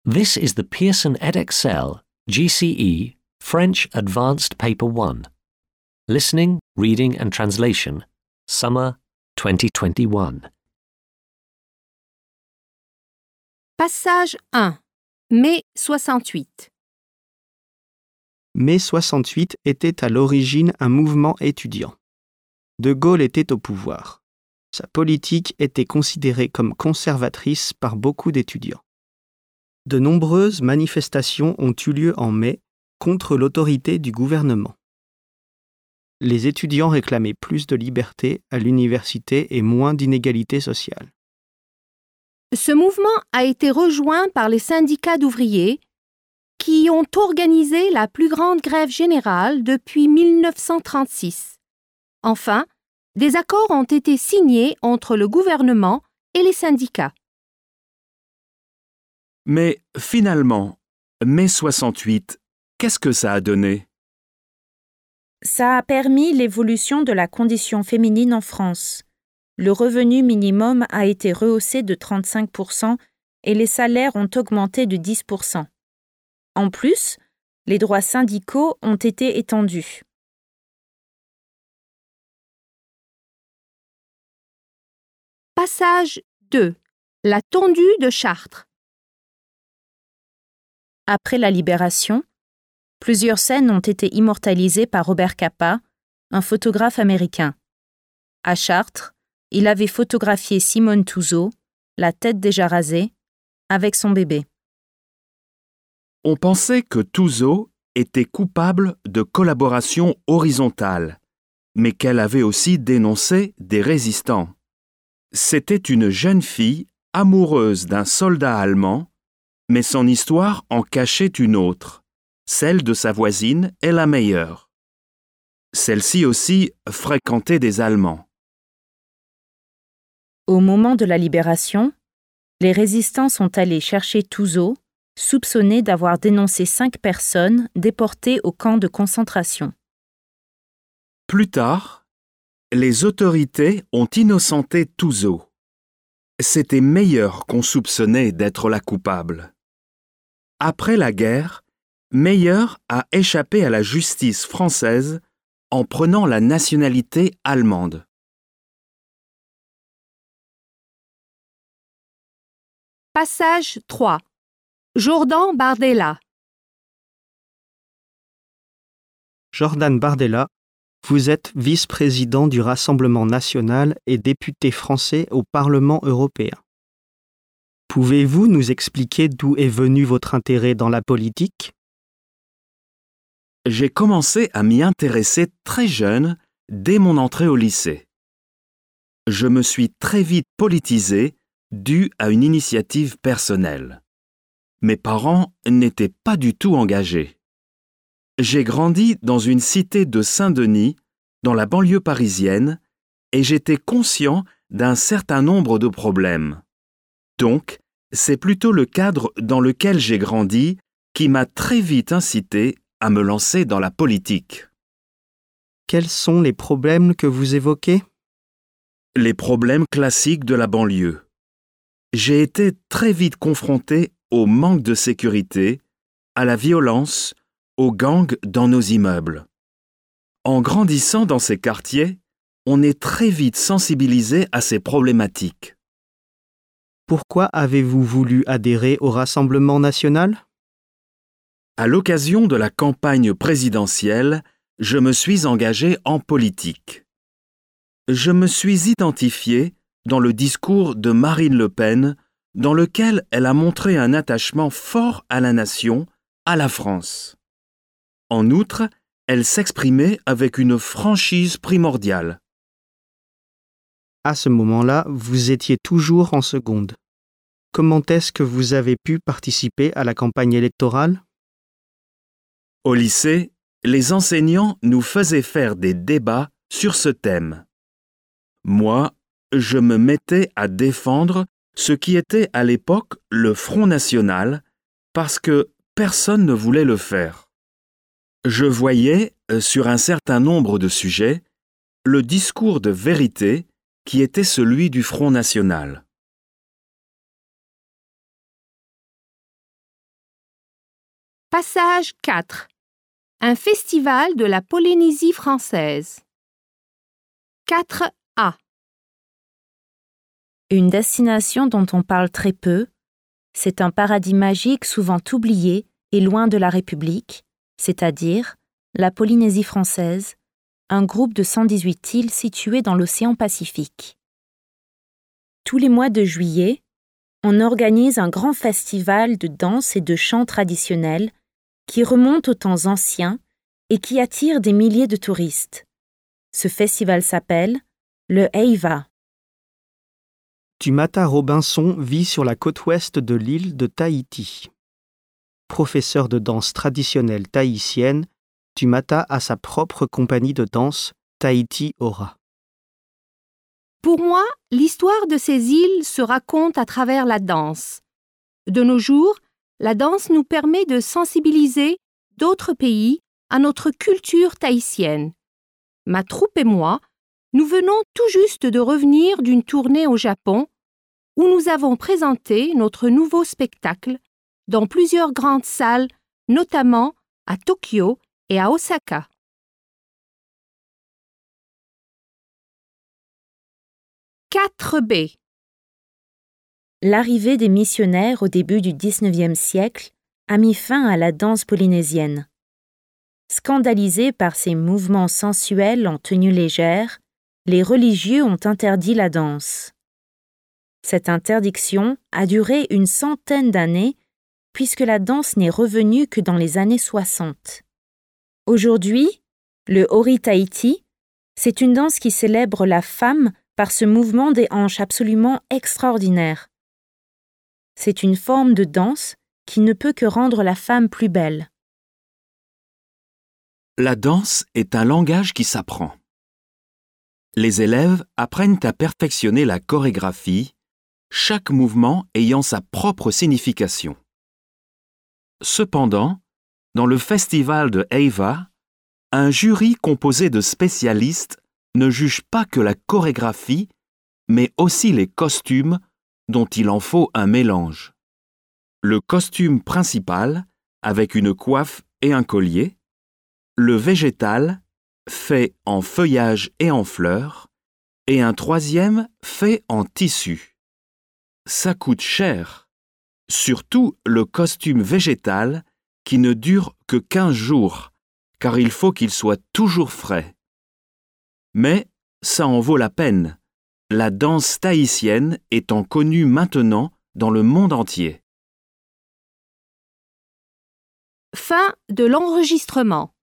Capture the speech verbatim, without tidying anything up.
This is the Pearson Edexcel G C E French Advanced Paper one. Listening, Reading and Translation, Summer twenty twenty-one. Passage un. Mai soixante-huit. Mai soixante-huit était à l'origine un mouvement étudiant. De Gaulle était au pouvoir. Sa politique était considérée comme conservatrice par beaucoup d'étudiants. De nombreuses manifestations ont eu lieu en mai contre l'autorité du gouvernement. Les étudiants réclamaient plus de liberté à l'université et moins d'inégalité sociale. Ce mouvement a été rejoint par les syndicats d'ouvriers qui ont organisé la plus grande grève générale depuis mille neuf cent trente-six. Enfin, des accords ont été signés entre le gouvernement et les syndicats. Mais finalement, mai soixante-huit, qu'est-ce que ça a donné? Ça a permis l'évolution de la condition féminine en France. Le revenu minimum a été rehaussé de trente-cinq pour cent et les salaires ont augmenté de dix pour cent. En plus, les droits syndicaux ont été étendus. Passage deux. La tondue de Chartres. Après la Libération, plusieurs scènes ont été immortalisées par Robert Capa, un photographe américain. À Chartres, il avait photographié Simone Touzeau, la tête déjà rasée, avec son bébé. On pensait que Touzeau était coupable de collaboration horizontale, mais qu'elle avait aussi dénoncé des résistants. C'était une jeune fille amoureuse d'un soldat allemand, mais son histoire en cachait une autre. Celle de sa voisine est la meilleure. Celle-ci aussi fréquentait des Allemands. Au moment de la Libération, les résistants sont allés chercher Touzeau, soupçonné d'avoir dénoncé cinq personnes déportées au camp de concentration. Plus tard, les autorités ont innocenté Touzeau. C'était Meyer qu'on soupçonnait d'être la coupable. Après la guerre, Meyer a échappé à la justice française en prenant la nationalité allemande. Passage trois. Jordan Bardella. Jordan Bardella, vous êtes vice-président du Rassemblement national et député français au Parlement européen. Pouvez-vous nous expliquer d'où est venu votre intérêt dans la politique? J'ai commencé à m'y intéresser très jeune, dès mon entrée au lycée. Je me suis très vite politisé, dû à une initiative personnelle. Mes parents n'étaient pas du tout engagés. J'ai grandi dans une cité de Saint-Denis, dans la banlieue parisienne, et j'étais conscient d'un certain nombre de problèmes. Donc, c'est plutôt le cadre dans lequel j'ai grandi qui m'a très vite incité à me lancer dans la politique. Quels sont les problèmes que vous évoquez? Les problèmes classiques de la banlieue. J'ai été très vite confronté au manque de sécurité, à la violence, aux gangs dans nos immeubles. En grandissant dans ces quartiers, on est très vite sensibilisé à ces problématiques. Pourquoi avez-vous voulu adhérer au Rassemblement national? À l'occasion de la campagne présidentielle, je me suis engagé en politique. Je me suis identifié dans le discours de Marine Le Pen, dans lequel elle a montré un attachement fort à la nation, à la France. En outre, elle s'exprimait avec une franchise primordiale. À ce moment-là, vous étiez toujours en seconde. Comment est-ce que vous avez pu participer à la campagne électorale? Au lycée, les enseignants nous faisaient faire des débats sur ce thème. Moi, je me mettais à défendre ce qui était à l'époque le Front National, parce que personne ne voulait le faire. Je voyais, sur un certain nombre de sujets, le discours de vérité qui était celui du Front National. Passage quatre. Un festival de la Polynésie française. quatre A. Une destination dont on parle très peu, c'est un paradis magique souvent oublié et loin de la République, c'est-à-dire la Polynésie française, un groupe de cent dix-huit îles situées dans l'océan Pacifique. Tous les mois de juillet, on organise un grand festival de danse et de chants traditionnels qui remonte aux temps anciens et qui attire des milliers de touristes. Ce festival s'appelle le Eiva. Tumata Robinson vit sur la côte ouest de l'île de Tahiti. Professeur de danse traditionnelle tahitienne, Tumata a sa propre compagnie de danse, Tahiti Aura. Pour moi, l'histoire de ces îles se raconte à travers la danse. De nos jours, la danse nous permet de sensibiliser d'autres pays à notre culture tahitienne. Ma troupe et moi, nous venons tout juste de revenir d'une tournée au Japon où nous avons présenté notre nouveau spectacle dans plusieurs grandes salles, notamment à Tokyo et à Osaka. quatre B. L'arrivée des missionnaires au début du dix-neuvième siècle a mis fin à la danse polynésienne. Scandalisés par ces mouvements sensuels en tenue légère, les religieux ont interdit la danse. Cette interdiction a duré une centaine d'années puisque la danse n'est revenue que dans les années soixante. Aujourd'hui, le Ori Tahiti, c'est une danse qui célèbre la femme par ce mouvement des hanches absolument extraordinaire. C'est une forme de danse qui ne peut que rendre la femme plus belle. La danse est un langage qui s'apprend. Les élèves apprennent à perfectionner la chorégraphie, chaque mouvement ayant sa propre signification. Cependant, dans le festival de Eiva, un jury composé de spécialistes ne juge pas que la chorégraphie, mais aussi les costumes dont il en faut un mélange. Le costume principal, avec une coiffe et un collier, le végétal, fait en feuillage et en fleurs, et un troisième fait en tissu. Ça coûte cher, surtout le costume végétal qui ne dure que quinze jours, car il faut qu'il soit toujours frais. Mais ça en vaut la peine, la danse tahitienne étant connue maintenant dans le monde entier. Fin de l'enregistrement.